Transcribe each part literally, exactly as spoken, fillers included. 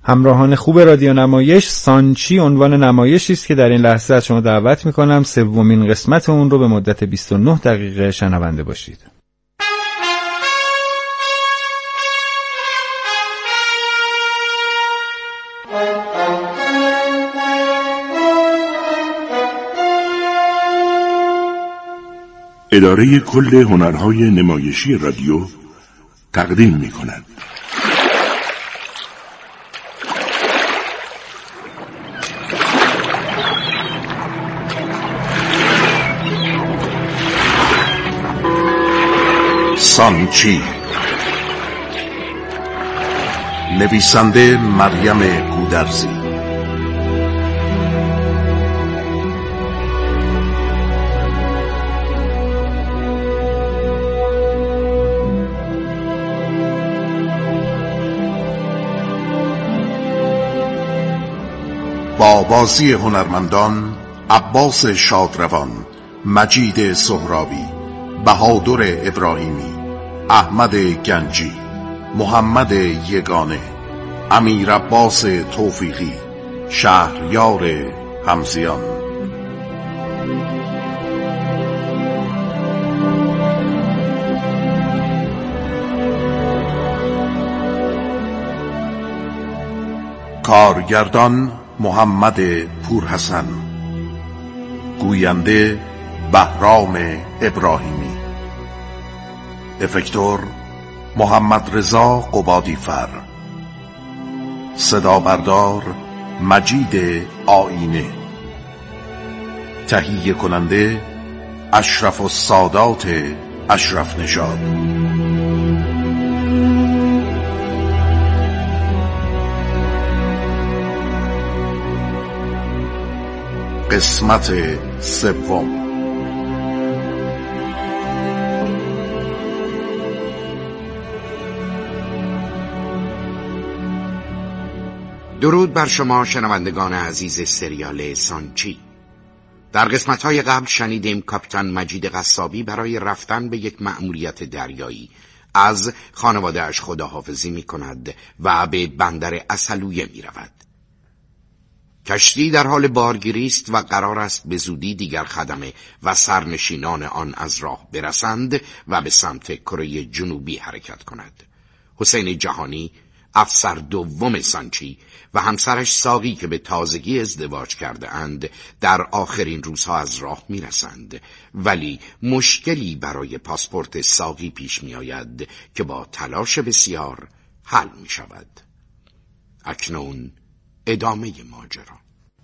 همراهان خوب رادیو نمایش، سانچی عنوان نمایشی است که در این لحظه از شما دعوت می‌کنم سومین قسمت اون رو به مدت بیست و نه دقیقه شنونده باشید. اداره کل هنرهای نمایشی رادیو تقدیم می‌کند. سانچی، نویسنده مریم گودرزی، با بازی هنرمندان عباس شادروان، مجید سهرابی، بهادر ابراهیمی، احمد گنجی، محمد یگانه، امیر عباس توفیقی، شهریار همزیان. کارگردان محمد پورحسن، گوینده بهرام ابراهیمی، افکتور محمد رضا قبادیفر، صدا بردار مجید آینه، تهیه کننده اشرف السادات اشرف نژاد. قسمت سوم. درود بر شما شنوندگان عزیز سریال سانچی. در قسمت‌های قبل شنیدیم کاپیتان مجید قصابی برای رفتن به یک مأموریت دریایی از خانواده‌اش خداحافظی می‌کند و به بندر عسلویه می‌رود. کشتی در حال بارگیری است و قرار است به زودی دیگر خدمه و سرنشینان آن از راه برسند و به سمت کره جنوبی حرکت کند. حسین جهانی، افسر دوم سانچی و همسرش ساقی که به تازگی ازدواج کرده اند در آخرین روزها از راه می رسند، ولی مشکلی برای پاسپورت ساقی پیش می آید که با تلاش بسیار حل می شود. اکنون ادامه ماجرا.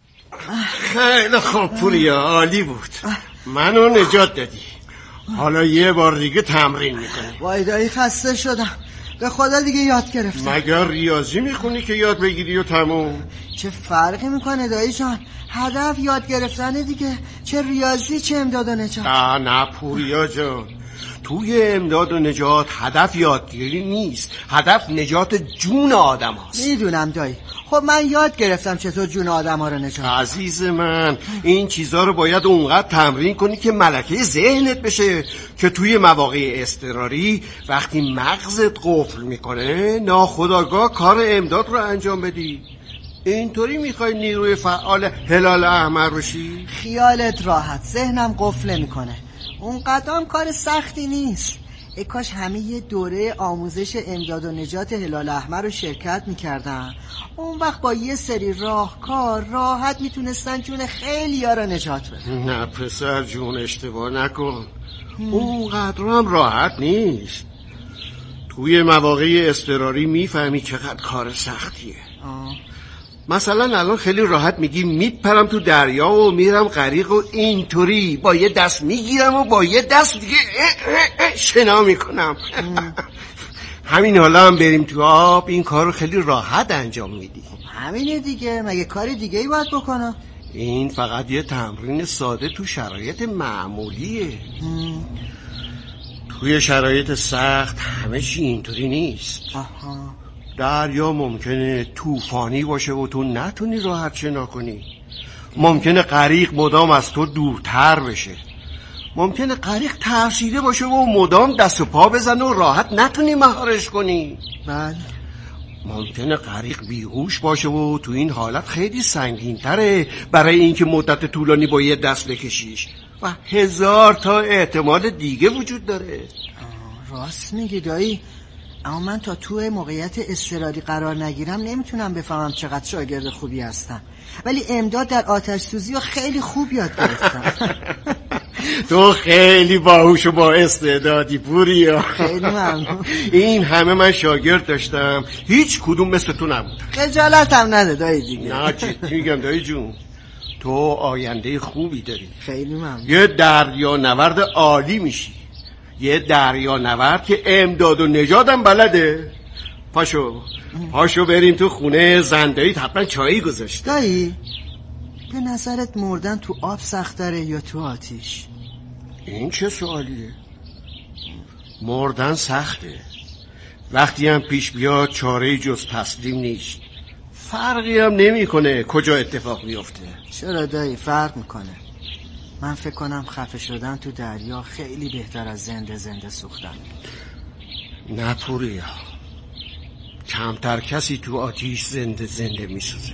خیلی خوب پوریا، عالی بود، منو نجات دادی. حالا یه بار دیگه تمرین میکنی. وای دایی خسته شدم، به خدا دیگه یاد گرفتم. مگر ریاضی میخونی که یاد بگیری و تموم؟ چه فرقی میکنه دایی جان، هدف یاد گرفتنه دیگه، چه ریاضی چه امداد و نجات. آه نه پوریا جان، توی امداد و نجات هدف یادگیری نیست، هدف نجات جون آدم هاست. میدونم دایی، خب من یاد گرفتم چطور جون آدم ها رو نجات. عزیز من، این چیزا رو باید اونقدر تمرین کنی که ملکه ذهنت بشه، که توی مواقع اضطراری وقتی مغزت قفل میکنه ناخودآگاه کار امداد رو انجام بدی. اینطوری میخوای نیروی فعال هلال احمر بشی؟ خیالت راحت، ذهنم قفل نمیکنه. اون قدم کار سختی نیست. ای کاش همه یه دوره آموزش امداد و نجات هلال احمر رو شرکت میکردن. اون وقت با یه سری راهکار راحت میتونستن جون خیلی ها رو نجات بدن. نه پسر جون، اشتباه نکن، اون قدر هم راحت نیست. توی مواقع اضطراری میفهمی چقدر کار سختیه. آه. مثلا الان خیلی راحت میگی میپرم تو دریا و میرم غریق و اینطوری با یه دست میگیرم و با یه دست دیگه شنا میکنم. همین حالا هم بریم تو آب این کار رو خیلی راحت انجام میدی. همینه دیگه، مگه کاری دیگه ای باید بکنم؟ این فقط یه تمرین ساده تو شرایط معمولیه. هم. توی شرایط سخت همه چی اینطوری نیست. آها. دریا ممکنه طوفانی باشه و تو نتونی راحت شنا کنی. ممکنه غریق مدام از تو دورتر بشه. ممکنه غریق ترسیده باشه و مدام دست و پا بزنه و راحت نتونی مهارش کنی. بله. ممکنه غریق بیهوش باشه و تو این حالت خیلی سنگین تره برای اینکه مدت طولانی با یه دست بکشیش و هزار تا احتمال دیگه وجود داره. راست میگی دایی، اما من تا تو موقعیت اضطراری قرار نگیرم نمیتونم بفهمم چقدر شاگرد خوبی هستم، ولی امداد در آتش سوزی خیلی خوب یاد گرفتم. تو خیلی باهوش و با استعدادی پوریا. خیلی ممنون. این همه من شاگرد داشتم، هیچ کدوم مثل تو نبود. خجالت هم نده دایی دیگه. نه جدی میگم دایی جون، تو آینده خوبی داری. خیلی ممنون. یه دریا نورد عالی میشی، یه دریا نورد که امداد و نجاتم بلده. پاشو پاشو بریم تو خونه زنداییت، حتما چایی گذاشت. دایی به نظرت مردن تو آب سخت‌تره یا تو آتیش؟ این چه سوالیه؟ مردن سخته، وقتی هم پیش بیاد چاره جز تسلیم نیست. فرقی هم نمی کنه کجا اتفاق بیفته. چرا دایی فرق میکنه؟ من فکر کنم خفه شدن تو دریا خیلی بهتر از زنده زنده سوختن. نه پوریا، کمتر کسی تو آتیش زنده زنده میسوزه.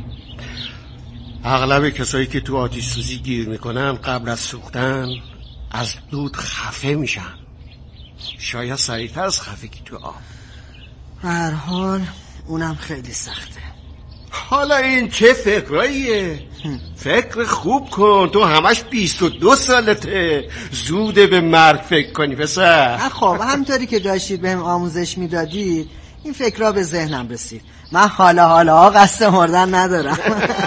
اغلب کسایی که تو آتیش سوزی گیر میکنن قبل از سوختن از دود خفه میشن، شاید سریعتر از خفگی تو آب. هر حال اونم خیلی سخته. حالا این چه فکراییه؟ فکر خوب کن، تو همش بیست و دو سالته، زوده به مرگ فکر کنی پسر. خب همطوری که داشتید بهم آموزش میدادید این فکرها به ذهنم رسید. من حالا حالا قصد مردن ندارم.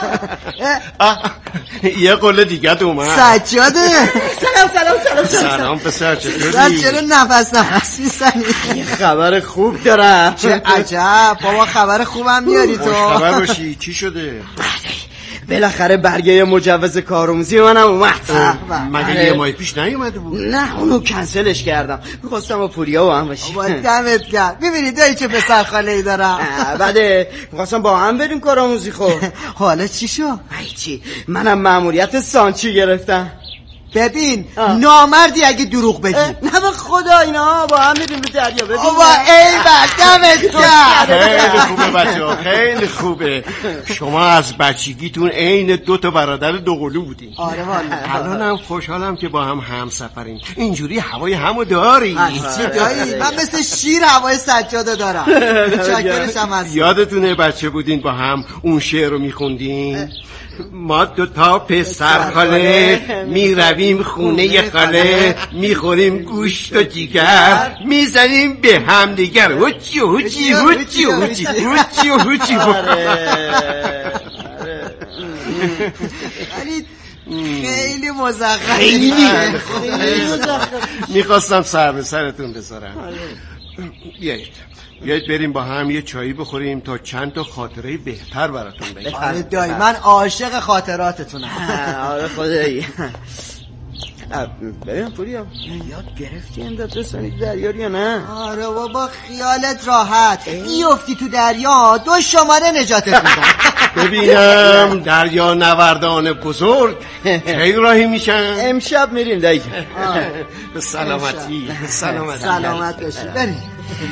یه قله دیگه اومد. سجاده سلام سلام سلام سلام پسر، چطوری؟ چرا نفس نفس میزنی؟ یه خبر خوب دارم. چه عجب بابا، خبر خوبم میاری تو. خبر باشی، چی شده؟ بالاخره برگه مجوز کارآموزی منم اومد. مگه یه ماه پیش نیومده بود؟ نه اونو کنسلش کردم، میخواستم با پوریا با هم باشیم. با دمت گرم. ببینید دایی چه پسر خاله ای دارم. بعد میخواستم با هم بریم کارآموزی. خب حالا چی شو؟ چی؟ منم مأموریت سانچی گرفتم. ببین نامردی اگه دروغ بگی. نه به خدا اینا با هم میریم به دریا. ببین بابا ای دمت گرم. خیلی خوبه بچه‌ها، خیلی خوبه. شما از بچگیتون عین دو تا برادر دوقلو بودین. آره والا. الانم خوشحالم که با هم همسفرین، اینجوری هوای همو داری. چی دایی؟ من مثل شیر هوای سجاده دارم. چاکرشم هستم. یادتونه بچه بودین با هم اون شعر رو میخوندین؟ ما دو تا پسر خاله می رویم خونه خاله، می خوریم گوشت و جیگر، می زنیم به هم دیگر. هوچی هوچی هوچی هوچی هوچی هوچی. خیلی مزخرف. خیلی میخواستم سر به سرتون بذارم. بیایید بیایید بریم با هم یه چایی بخوریم تا چند تا خاطره بهتر براتون بگم. آره دایی، من عاشق خاطراتتونم. آره خدایی. بریم پوریا، یاد گرفتی امداد رسانی دریا یا نه؟ آره بابا خیالت راحت، بیفتی تو دریا دو شماره نجاتت میدن. ببینم دریا نوردان بزرگ کی راهی میشن؟ امشب میریم دایی. به سلامتی. سلامتی. سلامت باشی. بریم.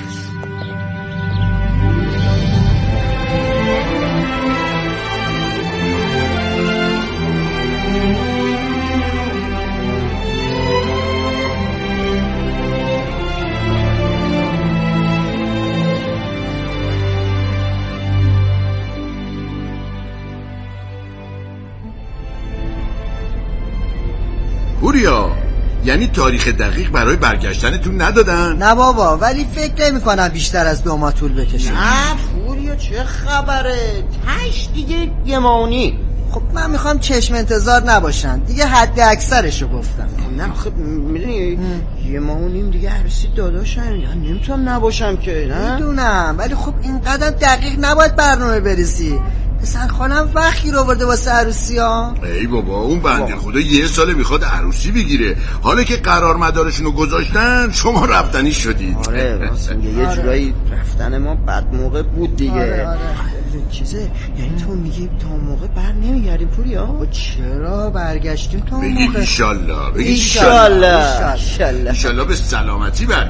پوریا، یعنی تاریخ دقیق برای برگشتنتون ندادن؟ نه بابا، ولی فکر نمی کنم بیشتر از دو ماه طول بکشه. نه پوریا چه خبره؟ تش دیگه یه ماهونی. خب من میخوام چشم انتظار نباشن دیگه، حد اکثرشو گفتم. نه خب میدونی یه ماه و نیم دیگه عروسی داداشم، یا نمیتونم نباشم که. نه میدونم، ولی خب اینقدر دقیق نباید برنامه بریزی. پسر خالم وقتی رو برده واسه عروسی ها. ای بابا اون بنده خدا یه ساله میخواد عروسی بگیره، حالا که قرار مدارشونو گذاشتن شما رفتنی شدید. آره راست میگه، یه جورایی رفتن ما بد موقع بود دیگه. آره آره. چیزه یعنی تو میگی تا موقع بر نمیگردیم پوریا؟ چرا برگشتیم تا بگی موقع؟ ایشالله. بگی ایشالله ایشالله ایشالله به سلامتی برگردیم.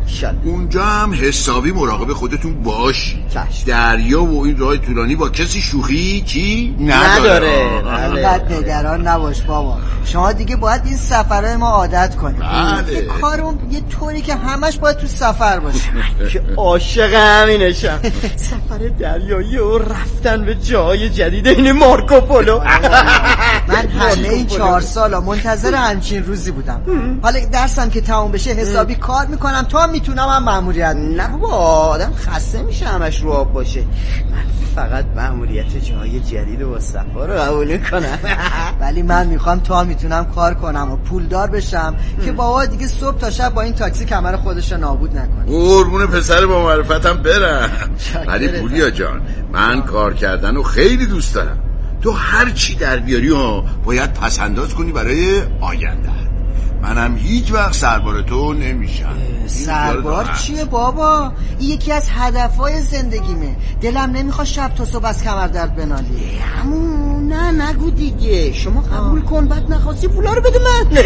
انشالله. اونجا هم حسابی مراقب خودتون باشی. چشم. دریا و این راه طولانی با کسی شوخی چی نداره. اینقدر نگران نباش بابا، شما دیگه باید این سفرهای ما عادت کنید. بله. کارم یه طوری که همش باید تو سفر باشه. که عاشق همینشم. سفر دریایی و رفتن به جای جدید این مارکوپولو. من همه این چهار سالا منتظر همچین روزی بودم. حالا درسم که تموم بشه حسابی کار میکنم تا میتونم هم مأموریت. نه بابا، آدم خسته میشه همش رو آب باشه. من فقط مأموریت جای جدید و با سفر رو قبول کنم. ولی من میخوام تا میتونم کار کنم و پولدار بشم که بابا دیگه صبح تا شب با این تاکسی کمر خودش رو نابود نکنه. قربون پسر با معرفتم برم. ولی پولیا جان، من کار کردن رو خیلی دوست دارم. تو هر چی در بیاری ها باید پسنداز کنی برای آینده. منم هیچ وقت سربار تو نمیشم. سربار چیه بابا؟ این یکی از هدفهای زندگیمه. دلم نمیخواد شب تا صبح از کمر درد بنالی. همون نه نگو دیگه. شما قبول کن، بعد نخواستی پولا رو بده من.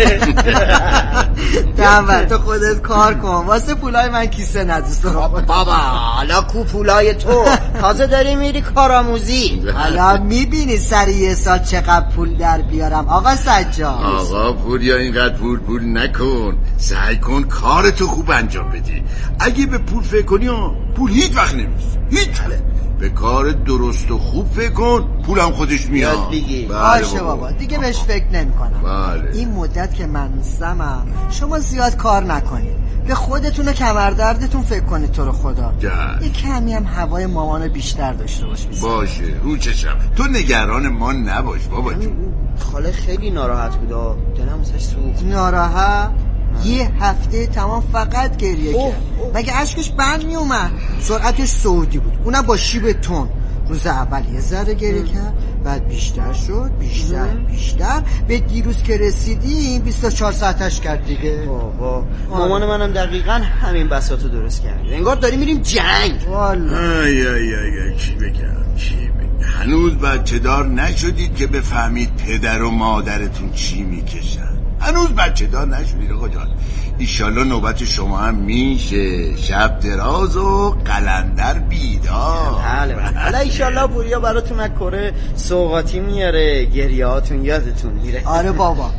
دنبر تو خودت کار کن، واسه پولای من کیسه ندوست. بابا حالا کو پولای تو؟ تازه داری میری کارآموزی. حالا میبینی سر یه سال چقدر پول در بیارم آقا سجاد. آقا پولیا اینقدر پول پول نکن، سعی کن کارتو خوب انجام بدی. اگه به پول فکر کنی پول هیچ وقت نمیشه. هیچ به کار درست و خوب فکر کن، پولم خودش میاد. باشه بابا دیگه بهش فکر نمی کنم. بله. این مدت که من نیستم شما زیاد کار نکنید، به خودتون و کمردردتون فکر کنید. تو رو خدا یه کمی هم هوای مامان بیشتر داشته باش. باشه رو چشم، تو نگران ما نباش بابا جون. خاله خیلی ناراحت بود، دلم ازش سوخت. ناراحت؟ یه هفته تمام فقط گریه کرد. مگه اشکش بند می اومد؟ سرعتش سعودی بود، اونم با شیب تون. روز اول یه ذره گریه کرد، بعد بیشتر شد، بیشتر بیشتر، به دیروز که رسیدیم بیست و چهار ساعتش کرد دیگه. بابا مامان منم دقیقا همین بساطو درست کرد. انگار داریم میریم جنگ. والا ای ای ای چی بگم چی بگم. هنوز بچه دار نشدید که بفهمید پدر و مادرتون چی میکشن. هنوز بچه دار نشدید آقا جان. ایشالله نوبت شما هم میشه، شب دراز و قلندر بیدار. بله بله. حالا ایشالله پوریا براتون از کره سوغاتی میاره، گریه هاتون یادتون میره. آره بابا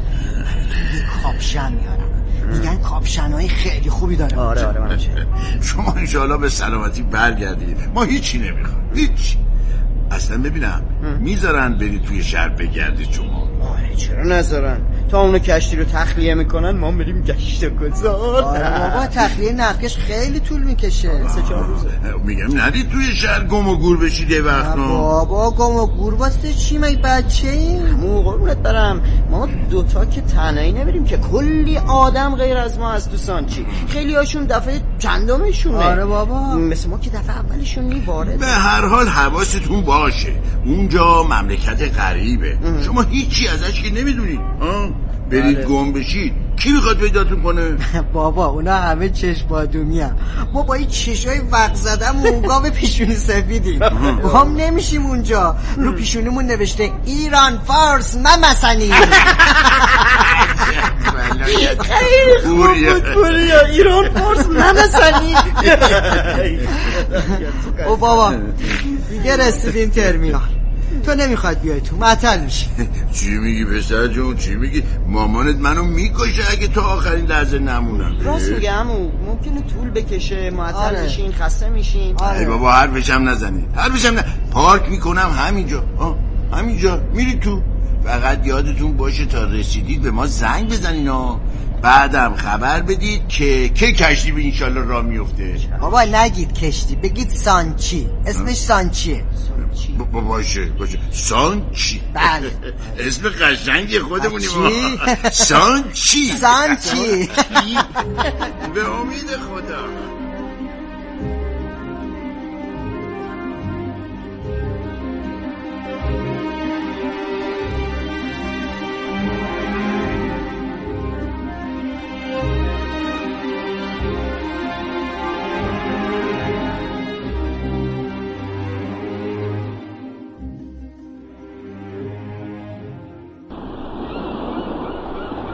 یه کاپشن میارم، میگن کاپشنهای خیلی خوبی داره. آره آره من شما انشالله به سلامتی برگردید، ما هیچی نمیخوام هیچ. اصلا ببینم میذارن برید توی شهر بگردید شما؟ آره چرا نذارن؟ تا اونو کشتی رو تخلیه میکنن ما بریم گشت گذار. آره بابا تخلیه نفکش خیلی طول میکشه، سه چهار روزه. میگم ندید توی شهر گم و گور بشید یه وقت. بابا گم و گور واسه چی؟ مگه بچه ایم؟ مو قربونت برم، ما دوتا که تنهایی نمیریم که، کلی آدم غیر از ما از دوستان چی. خیلی هاشون دفعه چندمشونه. آره بابا مثل ما که دفعه اولشون نیوارد. به هر حال حواستون باشه، اونجا مملکت غریبه. ام. شما هیچی ازش که نمیدونید. برید بله. گم بشید کی میخواد پیداتون کنه؟ بابا اونا همه چشم بادومی هم. ما با این چشای وق زدم و اونگاه به پیشونی سفیدیم. ما هم نمیشیم اونجا. رو پیشونیمون نوشته ایران فارس ممسنی. خیلی خوب بود پوریا، ایران فارس ممسنی. او بابا دیگه رسیدیم ترمینال. تو نمیخواد بیای تو، معطل میشی. چی میگی پسر جون چی میگی؟ مامانت منو میکشه اگه تا آخرین لحظه نمونم. راست میگه عمو، ممکنه طول بکشه، معطل آره. میشین، خسته میشین. آره. ای بابا حرفشم نزنید، حرفشم نه. پارک میکنم همینجا، ها همینجا میرید تو. فقط یادتون باشه تا رسیدید به ما زنگ بزنین ها، بعدم خبر بدید که که کشتی به انشالله راه میفته. بابا نگید کشتی، بگید سانچی. اسمش سانچیه. با باشه باشه سانچی. بله اسم قشنگی خودمونی ما. سانچی سانچی. به امید خدا.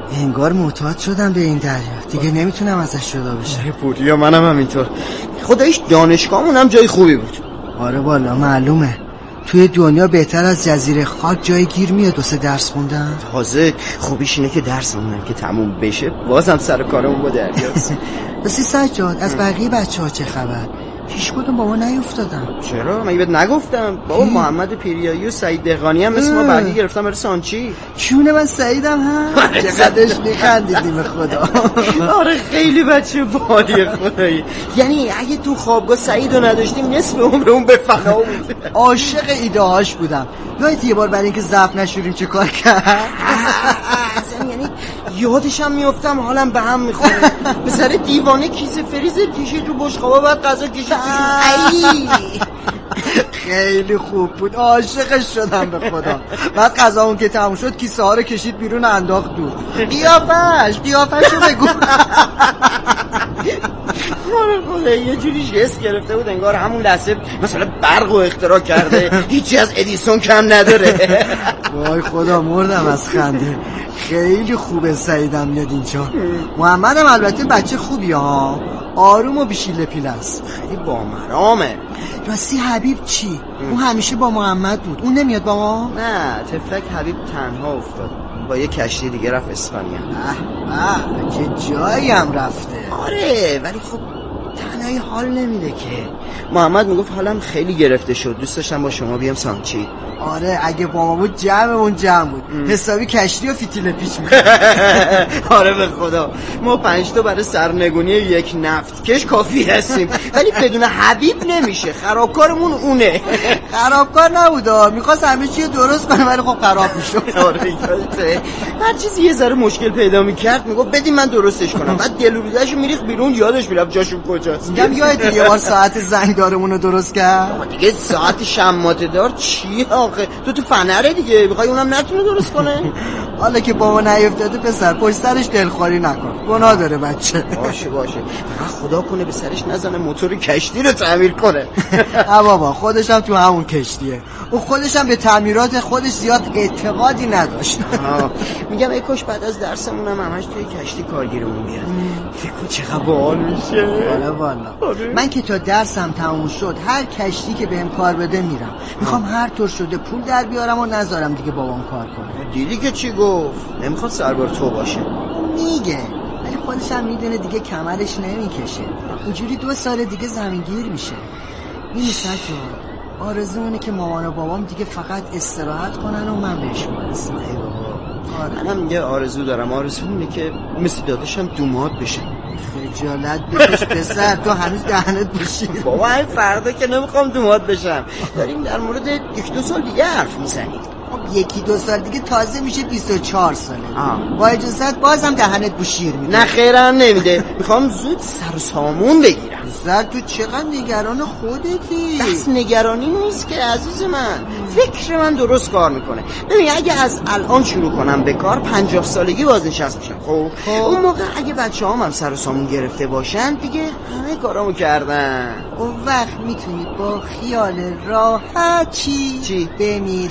انگار معتاد شدم به این دریا، دیگه نمیتونم ازش جدا بشم. پوریا منم همینطور. خداییش دانشگاهمون هم جای خوبی بود. آره والا معلومه. توی دنیا بهتر از جزیره خاک جای گیر میاد دو سه درس خوندن. تازه خوبیش اینه که درسمونم که تموم بشه بازم سر کارمون با دریاست. بسی سجاد از بقیه بچه ها چه خبر؟ هیچ کدوم با ما نیفتادم. چرا؟ مگه بهت نگفتم؟ بابا محمد پیریایی و سعید دهقانی هم مثل ما برگی گرفتم برای سانچی. چونه من سعیدم هم؟ چقدرش میخندیدیم به خدا. آره خیلی بچه بالیه خدایی. یعنی اگه تو خوابگاه سعیدو نداشتیم نصف عمرمون به فنا بود. عاشق ایده هاش بودم. یادت یه بار برای اینکه ظرف نشوریم چه کار کرد؟ یعنی یادش هم میافتم حالم به هم میخوره. به سر دیوانه کیسه فریزر کشید تو بشقابا بعد غذا کشید. خیلی خوب بود، عاشقش شدم به خدا. بعد غذا اون که تموم شد کیسه ها رو کشید بیرون انداخت دور. قیافش قیافش رو بگو. خدا یه جوری جست گرفته بود انگار همون لحظه مثلا برق و اختراع کرده. هیچی از ادیسون کم نداره. وای خدا مردم از خنده. خیلی خوبه سعیدم میاد اینجا. محمدم البته بچه خوبی ها، آروم و بیشیله پیله است. خیلی بامرامه. راستی حبیب چی؟ اون همیشه با محمد بود، اون نمیاد با ما؟ نه تفلک حبیب تنها افتاد، با یه کشتی دیگه رفت اسپانیا. اه چه جایی هم رفته. آره ولی خب تنهایی حال نمیده که. محمد میگفت حالم خیلی گرفته شد، دوست داشتم با شما بیام سانچی. آره اگه با ما بود جمعمون جمع بود. ام. حسابی کشتی و فیتیل پیچ می‌کرد. آره به خدا ما پنج تا برای سرنگونی یک نفت کش کافی هستیم، ولی بدون حبیب نمیشه. خرابکارمون اونه. خرابکار نبودا، می‌خواست همه چی درست کنه ولی خب خراب می‌شد. آره هر چیزی یه ذره مشکل پیدا می‌کرد میگفت بدین من درستش کنم، بعد دلوریده‌شو میریخت بیرون، یادش میرفت جاشون کجاست. میگم یادت یه بار ساعت زنگدارمون رو درست کرد؟ دیگه ساعت شماته دار چیه آخه؟ تو تو فنره دیگه، میخوای اونم نتونه درست کنه؟ حالا که با ما نیفتاده پسر پشت سرش دلخواری نکن، گناه داره بچه. باشه باشه فقط خدا کنه به سرش نزنه موتور کشتی رو تعمیر کنه. نه بابا خودش هم تو همون کشتیه، اون خودش هم به تعمیرات خودش زیاد اعتقادی نداشت. میگم ای کاش بعد از درسمون هم همش توی کشتی کارگیرمون بیاد. فکر کن چقدر باحال میشه. والا والا من که تا درسم تموم شد هر کشتی که بهم کار بده میرم، میخوام هر طور شده پول در بیارم و نذارم دیگه بابام کار کنه. دیدی که چی گفت؟ نمیخواد سربار تو باشه. میگه ولی خودش هم میدونه دیگه کمرش نمیکشه، اینجوری دو سال دیگه زمینگیر میشه. این سجاد آرزومونه که مامان و بابام دیگه فقط استراحت کنن و من بهشون برسم. ای بابا منم میگه آرزو دارم، آرزومونه که مثل داداشم دوماد بشه. خجالت بکش پسر، تو هنوز دهنت بوشی. بابا این فردا که نمیخوام دوماد بشم، داریم در مورد یک دو سال دیگه حرف میزنیم. خب یکی دو سال دیگه تازه میشه بیست و چهار ساله. با اجازت بازم دهنت بو شیر میده. نه خیرم نمیده، میخوام زود سر و سامون بگیرم. زر تو چقدر نگران خودتی؟ بس نگرانی نیست که عزیز من، فکر من درست کار میکنه. ببین اگه از الان شروع کنم به کار پنجاه سالگی بازنشست میشم. خب اون موقع اگه بچه هم, هم سر و سامون گرفته باشن دیگه همه کارامو کردن. اون وقت میتونی با خیال راحت چی؟ چی؟ بمیری.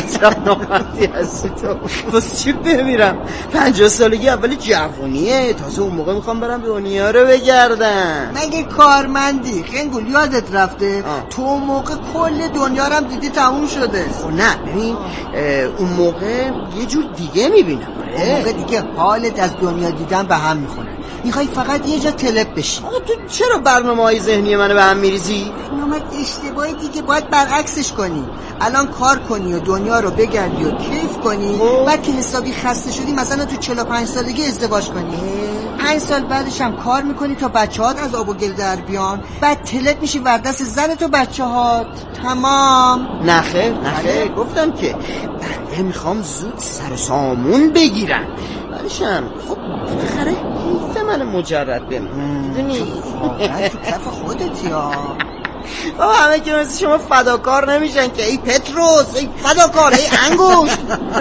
نامردی هستی تو. بس چی بمیرم؟ پنجاه سالگی اولی جوونیه، تازه اون موقع میخوام برم دنیا رو بگردم. مگه کارمندی؟ خنگول یادت رفته؟ آه. تو اون موقع کل دنیا رو هم دیدی تموم شده. خب نه ببین اون موقع یه جور دیگه میبینم. اون موقع دیگه حالت از دنیا دیدن به هم میخونه، میخوای فقط یه جا تلپ بشی. آقا تو چرا برنامه های ذهنی منو به هم میریزی؟ نامت اشتباهی دیگه، باید برعکسش کنی. الان کار کنی و دنیا رو بگردی و کیف کنی، بعد که حسابی خسته شدی مثلا تو چهل و پنج سالگی ازدواج کنی، پنج سال بعدش هم کار میکنی تا بچه هات از آب و گل در بیان، بعد تلپ میشی وردست زنت و بچه هات. تمام. نخیر نخیر گفتم که بنده میخوام زود سر و سامون بگیرم. ولیشم خب بالاخره حیف من مجرد بمونم، میدونی؟ واقعا تو کف خودتی ها. بابا همه که مثل شما فداکار نمیشن که. ای پتروس، ای فداکار، ای انگوش.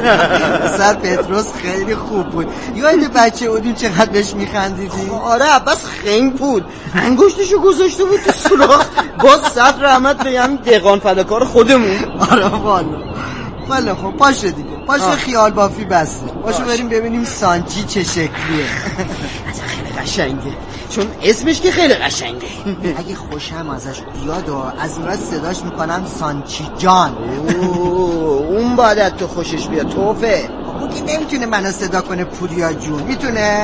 سر پتروس خیلی خوب بود، یاد بچه بودیم چقدر بهش میخندیدیم. آره بس خنگ بود، انگشتشو گذاشته بود تو سوراخ. باز صد رحمت به همین دهقان فداکار خودمون. آره والا خیلی خوب باشه دیگه، باشه خیال بافی بسته، باشه بریم ببینیم سانچی چه شکلیه. اصلا خیلی قشنگه، چون اسمش که خیلی قشنگه. اگه خوشم ازش بیاد و از این بعد صداش میکنم سانچی جان. اون باید تو خوشش بیاد توفه. اون که نمیتونه منو صدا کنه پوریا جون، میتونه؟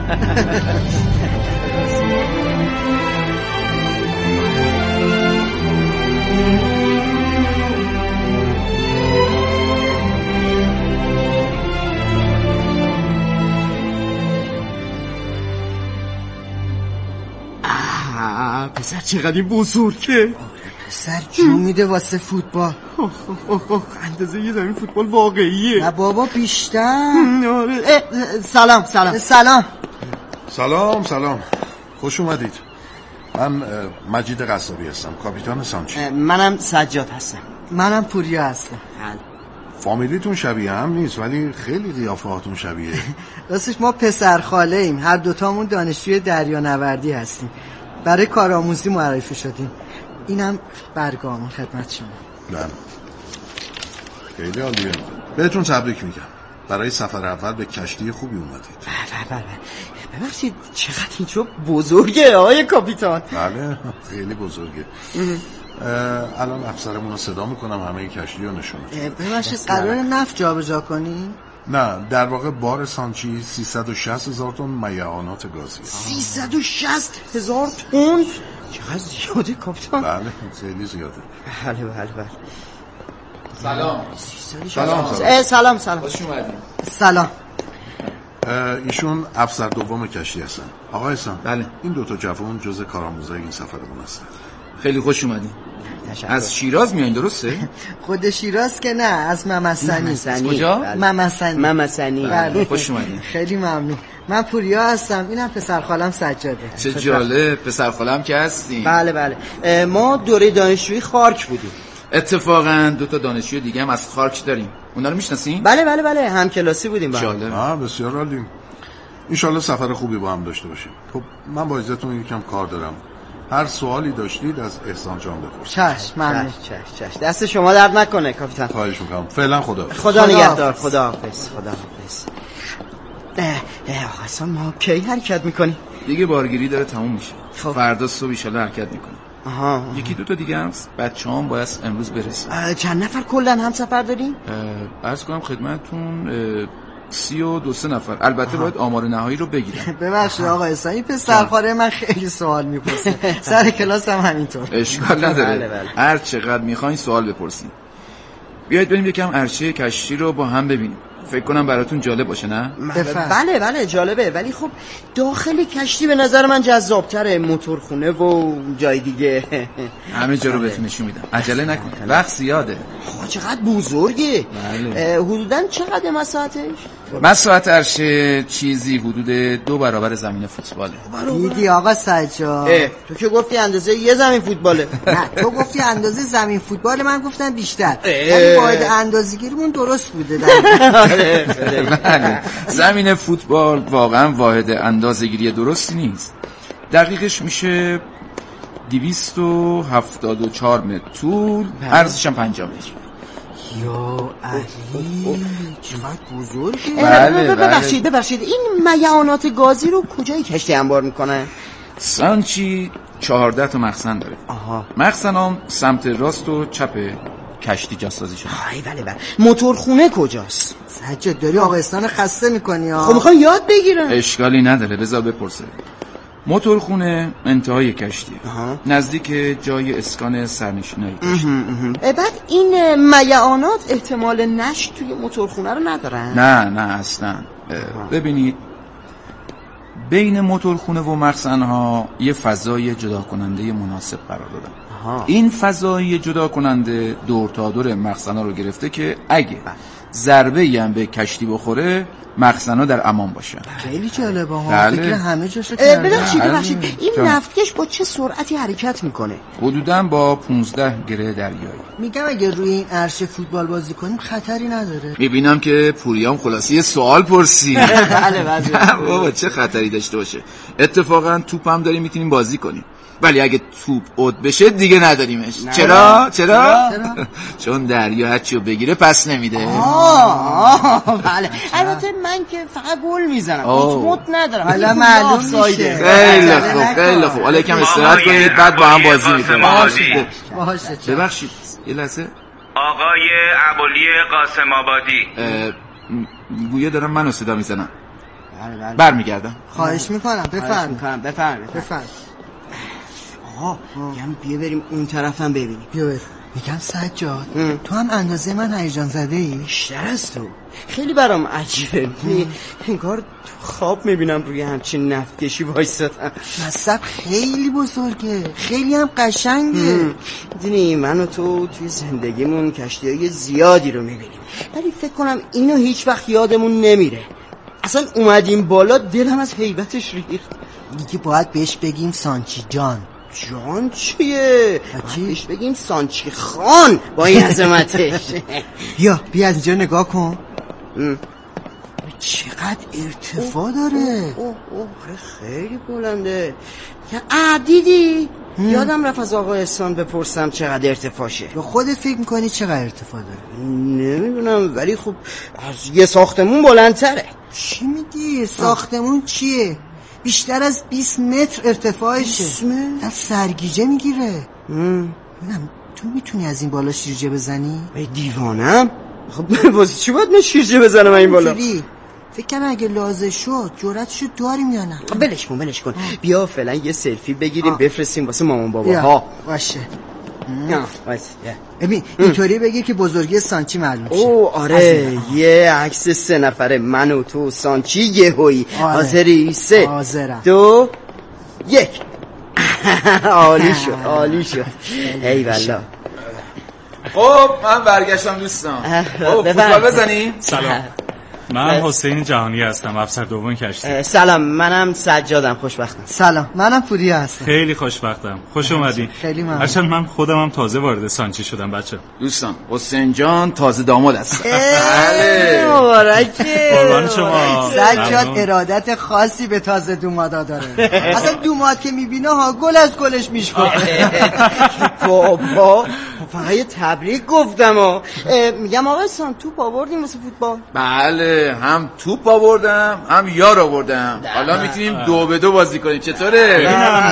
پسر چقدر این بزرگه. پسر جون میده واسه فوتبال. اوه اوه اوه اندازه یه زمین فوتبال واقعیه. نه بابا بیشتر. اه، سلام سلام سلام سلام سلام خوش اومدید. من مجید قصابی هستم، کاپیتان سانچی. منم سجاد هستم. منم پوریا هستم. فامیلیتون شبیه هم نیست ولی خیلی قیافه هاتون شبیه. راستش ما پسر خاله ایم، هر دوتامون دانشجوی دریانوردی هستیم، برای کارآموزی معرفی شدیم. اینم برگامون خدمت شما. بله خیلی عالیه، بهتون تبریک میگم، برای سفر اول به کشتی خوبی اومدید. بله بله ببخشید چقدر اینجا بزرگه آقای کاپیتان. بله خیلی بزرگه. الان افسرمون رو صدا میکنم همه کشتی رو نشون میده. ببخشید قرار نفت جابجا کنی؟ نه در واقع بار سانچی سیصد و شصت هزار تن میعانات گازی. سیصد و شصت هزار تن؟ چقدر زیاده کاپیتان. بله خیلی زیاده. بله بله بله. سلام. سلام سلام سلام سلام. خوش اومدید. سلام. ایشون افسر دوم کشتی هستن. آقا حسن. بله. این دوتا جوان جز کارآموزای این سفرمون هستن. خیلی خوش اومدین. از شیراز میایین درسته؟ خود شیراز که نه، از ممسنی. از کجا؟ ممسنی. ممسنی. بله. خوش اومدین. خیلی ممنون. من پوریا هستم، اینم پسر خالم سجاده. چه جالب، پسر خالم که هستین. بله بله ما دوره دانشجویی خارک بودیم. اتفاقا دو تا دانشجوی دیگه هم از خارک داریم، اونا رو میشناسین؟ بله بله بله هم کلاسی بودیم. جالب. آه بسیار عالی. انشالله سفر خوبی با هم داشته باشیم. خب من با اجازهتون یکم کار دارم، هر سوالی داشتید از احسان جان بپرسید. چشم ممنون. چشم چشم دست شما درد نکنه کاپیتان. خواهش میکنم. فعلا خدا خدا نگهدار. خدا حافظ. خدا حافظ. آقا اصلا ما کی حرکت میکنیم؟ دیگه بارگیری داره تموم میشه. خب. فردا صبح ان شاءالله حرکت میکنیم. آها. یکی دو تا دیگه هم بچه‌هام باید امروز برسن. چند نفر کلا هم سفر داریم؟ عرض کنم خدمتتون سی و دو سه نفر. البته باید آمار نهایی رو بگیرم. ببخشید آقا حسین، این پسرخواره من خیلی سوال میپرسه، سر کلاس هم همینطور. اشکال نداره. بله بله. هر چقدر میخواین سوال بپرسین. بیایید بریم یکم عرشه کشتی رو با هم ببینیم. فکر کنم براتون جالب باشه نه؟ بله بله جالبه، ولی خب داخل کشتی به نظر من جذابتره، موتورخونه و جای دیگه. همه جا رو بهتون نشون میدم، عجله نکنید، وقت زیاده. آقا چقدر بزرگه. بله. حدوداً چقدر مساحتش؟ مساحت عرشه چیزی حدود دو برابر زمین فوتباله. دیدی آقا سجاد، تو که گفتی اندازه یه زمین فوتباله. نه تو گفتی اندازه زمین فوتبال، من گفتم بیشتر. ولی واحد اندازه‌گیریمون درست بوده. بله. زمین فوتبال واقعا واحد اندازه‌گیری درستی نیست. دقیقش میشه دویست و هفتاد و چهار متر طول، عرضش هم پنجاه متر. یا علی چقدر بزرگه. بله ببخشید ببخشید این میعانات گازی رو کجای کشتی انبار میکنه؟ سانچی چهارده تا مخزن داره. آها. مخزن هم سمت راست و چپ کشتی جاسازی شده. آی بله بله. موتورخونه کجاست؟ سجاد داری آقا احسان خسته میکنی ها. خب میخوام یاد بگیرم. اشکالی نداره، بذار بپرسه. موتورخونه انتهای کشتی، نزدیک جای اسکان سرنشینای کشتی. بعد این میعانات احتمال نشت توی موتورخونه رو ندارن؟ نه نه اصلا. ببینید بین موتورخونه و مخزن‌ها یه فضای جدا کننده مناسب قرار دادن. این فضای جدا کننده دور تا دور مخزن‌ها رو گرفته که اگه ضربه‌ای هم به کشتی بخوره مخزن‌ها در امان باشن. خیلی جالبه ها. بله. فکر همه جاشو کردن. ببخشید ببخشید این نفتکش با چه سرعتی حرکت میکنه؟ حدوداً با پونزده گره دریایی. میگم اگه روی این عرشه فوتبال بازی کنیم خطری نداره. میبینم که پوریام خلاصی سوال پرسی. بله بله. بابا چه خطری داشته باشه. اتفاقا توپ هم داریم میتونیم بازی کنیم. ولی اگه توپ اوت بشه دیگه نداریمش. چرا؟ چرا؟ چون دریا هرچی رو بگیره پس نمیده. آه آه بله. البته من که فقط گل میزنم، اوت ندارم. حالا معلوم میشه. خیلی خوب خیلی خوب. حالا یکم استراحت کنید بعد با هم بازی میکنیم. باشه. ببخشید یه لحظه. آقای ابولی قاسم آبادی. گویا دارم منو صدا میزنم. برمیگردم. خواهش میکنم بفرمایید. بفرمایید. بفرمایید. آها میگم بیا بریم اون طرفم ببینیم. بیا بریم. میگم سجاد تو هم اندازه من هیجان زده ای؟ بیشتر از تو. خیلی برام عجیبه. انگار تو خواب میبینم روی همچین نفتکشی وایسادم. مصب خیلی بزرگه، خیلی هم قشنگه. دیدی من و تو توی زندگیمون کشتیهای زیادی رو میبینیم، ولی فکر کنم اینو هیچ وقت یادمون نمیره. اصلا اومدیم بالا دلم از هیبتش ریخت. دیگه باید بهش بگیم سانچی جان. جان چیه؟ بهش بگیم سانچی خان با این عظمتش. بیا بیا از اینجا نگاه کن. چقدر ارتفاع داره. اوه اوه خیلی بلنده. آ دیدی؟ یادم رفت از آقا احسان بپرسم چقدر ارتفاعشه. به خودت فکر میکنی چقدر ارتفاع داره؟ نمیدونم، ولی خب از یه ساختمون بلندتره. چی میگی؟ ساختمون چیه؟ بیشتر از بیست متر ارتفاعشه. از سرگیجه میگیره. ببینم تو میتونی از این بالا شیرجه بزنی؟ ای دیوانم؟ خب واسه چی باید من شیرجه بزنم این بالا؟ فکر کنم اگه لازم شد جرأتشو داریم یا نه. بلش کن بلش کن. بیا فعلا یه سلفی بگیریم بفرستیم واسه مامان بابا ها. باشه. وایس. ببین اینطوری بگی که بزرگی سانچی معلوم شه. اوه آره یه عکس سه نفره من و تو سانچی یهویی. حاضری؟ سه حاضرم. دو یک. عالی شد عالی شد. ای والله. خب من برگشتم دوستان. خب فوتبال بزنیم. سلام. من حسین جهانی هستم، افسر دوم کشتی. سلام منم سجادم، خوشبختم. سلام منم پوریا هستم. خیلی خوشبختم، خوش اومدین. خیلی ممنون. هرچند من خودم هم تازه وارد سانچی شدم بچه. دوستان حسین جان تازه داماد هست. بله مبارکه. قربان شما. سجاد ارادت خاصی به تازه دومادا داره. اصلا دوماد که میبینه ها گل از گلش میشکنه. بابا فقط یه تبریک گفتم ها. میگم آقا احسان توپ آوردیم واسه فوتبال؟ بله هم توپ آوردم هم یار آوردم. حالا میتونیم دو به دو بازی کنیم. چطوره؟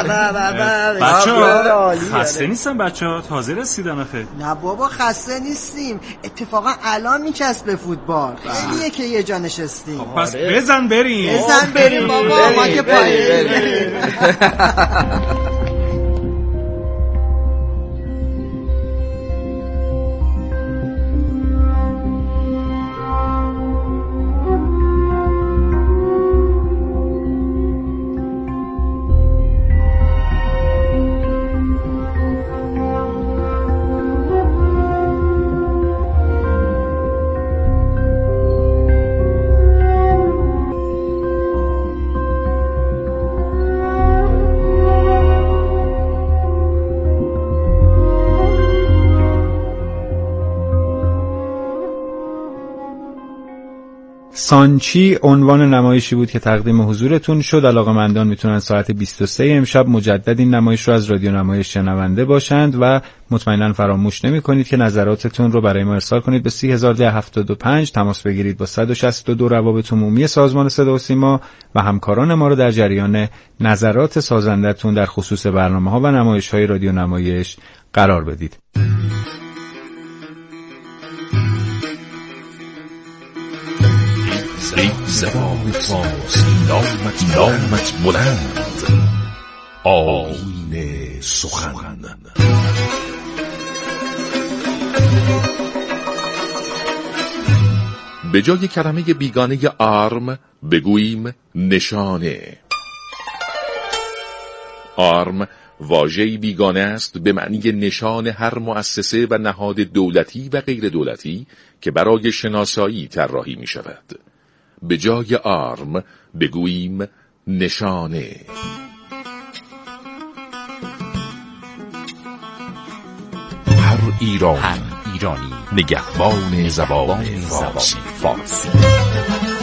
بچه‌ها خسته نیستم بچه‌ها، تازه رسیدن آخه. نه بابا خسته نیستیم، اتفاقا الان میچسب به فوتبال. خیلیه که یه جا نشستیم. پس بزن بریم. بزن بریم بابا ما که پایین. سانچی عنوان نمایشی بود که تقدیم حضورتون شد. علاقه‌مندان میتونن ساعت بیست و سه امشب مجدد این نمایش رو از رادیو نمایش شنونده باشند و مطمئنا فراموش نمی کنید که نظراتتون رو برای ما ارسال کنید به سی هزار ده هفتاد و پنج. تماس بگیرید با صد و شصت و دو روابط عمومی سازمان صدا و سیما و همکاران ما رو در جریان نظرات سازندتون در خصوص برنامه‌ها و نمایش‌های رادیو نمایش قرار بدید. ای زبان فارسی نامت نامت بلند آیین سخن. به جای کلمه بیگانه آرم بگوییم نشانه. آرم واژه‌ای بیگانه است به معنی نشان هر مؤسسه و نهاد دولتی و غیر دولتی که برای شناسایی طراحی می شود. به جای آرم بگوییم نشانه. هر ایران هر ایرانی نگهبان زبان فارسی فارسی.